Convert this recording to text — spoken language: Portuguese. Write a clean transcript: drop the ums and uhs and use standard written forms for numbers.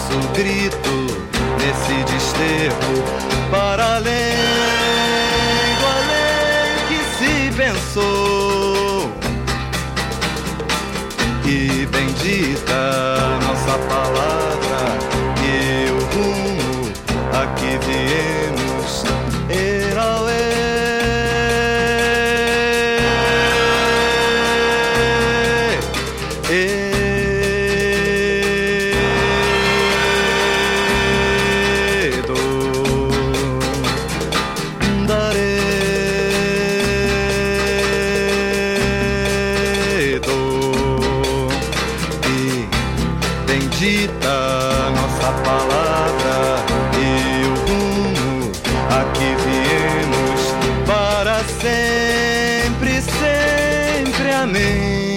nosso grito nesse desterro para além do além que se pensou. E bendita nossa palavra e o rumo a que viemos. Bendita nossa palavra e o rumo a que viemos para sempre, sempre, amém.